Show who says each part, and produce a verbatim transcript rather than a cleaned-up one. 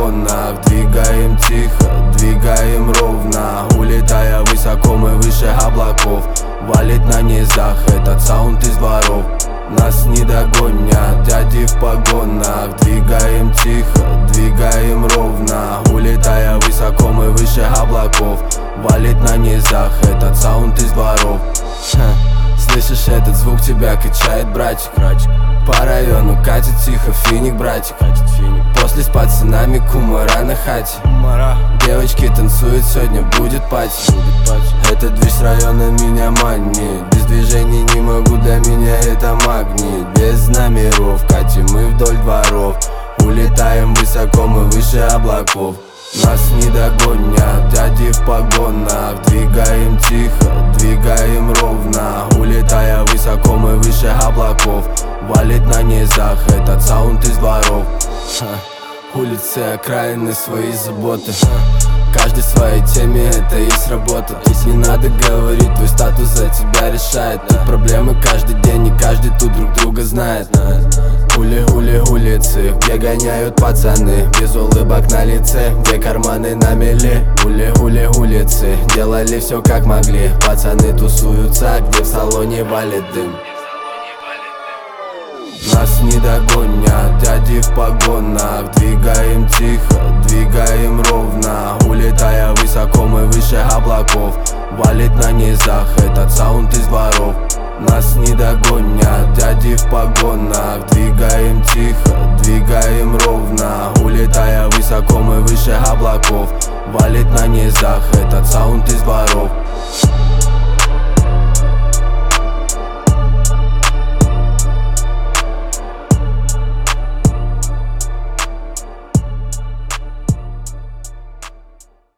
Speaker 1: погонах. Двигаем тихо, двигаем ровно, улетая высоко, мы выше облаков. Валит на низах этот саунд из дворов. Нас не догонят дяди в погонах. Двигаем тихо, двигаем ровно, улетая высоко, мы выше облаков. Валит на низах этот саунд из дворов. Ха. Слышишь этот звук, тебя качает, братик. По району катит тихо финик, братик. После с пацанами кумара на хате. Девочки танцуют, сегодня будет пати. Этот движ с района меня манит. Без движений не могу, для меня это магнит. Без номеров катим мы вдоль дворов. Улетаем высоко, мы выше облаков. Нас не догонят дяди в погонах. Двигаем тихо, двигаем ровно, улетая высоко, мы выше облаков. Валит на низах этот саунд из дворов. Ха. Улицы, окраины, свои заботы. Каждый в своей теме, это есть работа. Тут не надо говорить, твой статус за тебя решает. Тут проблемы каждый день, и каждый тут друг друга знает. Ули-ули улицы, где гоняют пацаны, без улыбок на лице, где карманы на мели. Ули-ули улицы, делали все как могли. Пацаны тусуются, где в салоне валит дым. Нас не догонят дяди в погонах. Двигаем тихо, двигаем ровно, улетая высоко, мы выше облаков. Валит на низах этот саунд из дворов. Нас не догонят дяди в погонах. Двигаем тихо, двигаем ровно, улетая высоко, мы выше облаков. Валит на низах этот саунд из